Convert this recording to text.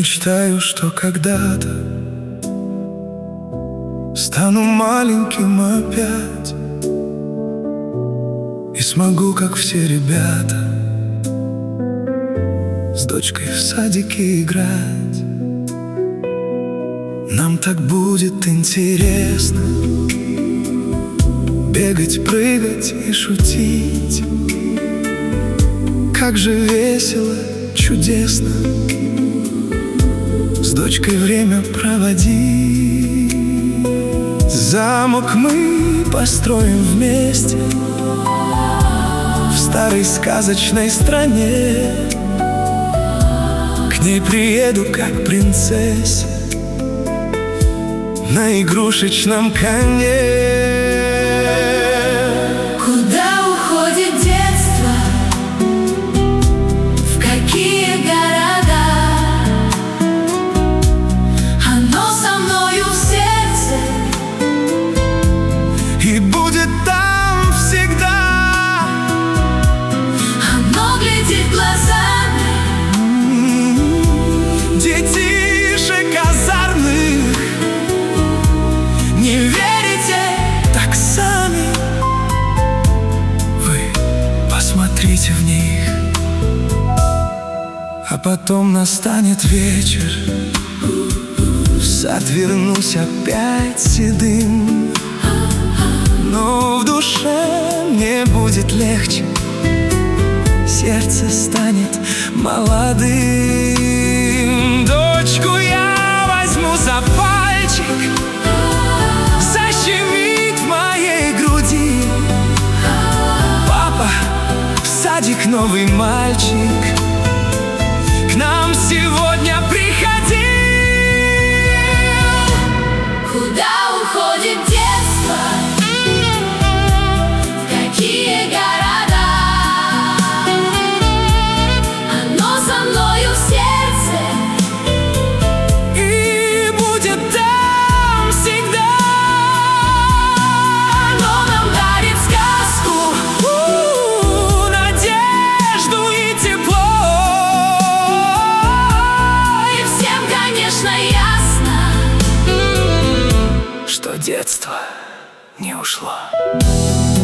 мечтаю, что когда-то стану маленьким опять и смогу, как все ребята, с дочкой в садике играть. Нам так будет интересно бегать, прыгать и шутить. Как же весело, чудесно с дочкой время проводить. Замок мы построим вместе в старой сказочной стране. К ней приеду как принцессе на игрушечном коне. Куда уходит детство? В какие города? Оно со мною в сердце И будет там всегда. оно глядит глазами Детишек озорных. Не верите? Так сами вы посмотрите в них. А потом настанет вечер, в сад вернусь опять седым, но в душе мне будет легче, сердце станет молодым. Дочку я возьму за пальчик, защемит в моей груди. Папа, в садик новый мальчик к нам сегодня приходил. Куда уходит детство? В какие города? Оно со мною в сердце И будет там всегда. оно нам дарит сказку, Надежду и тепло. и всем, конечно, ясно, Что детство не ушло.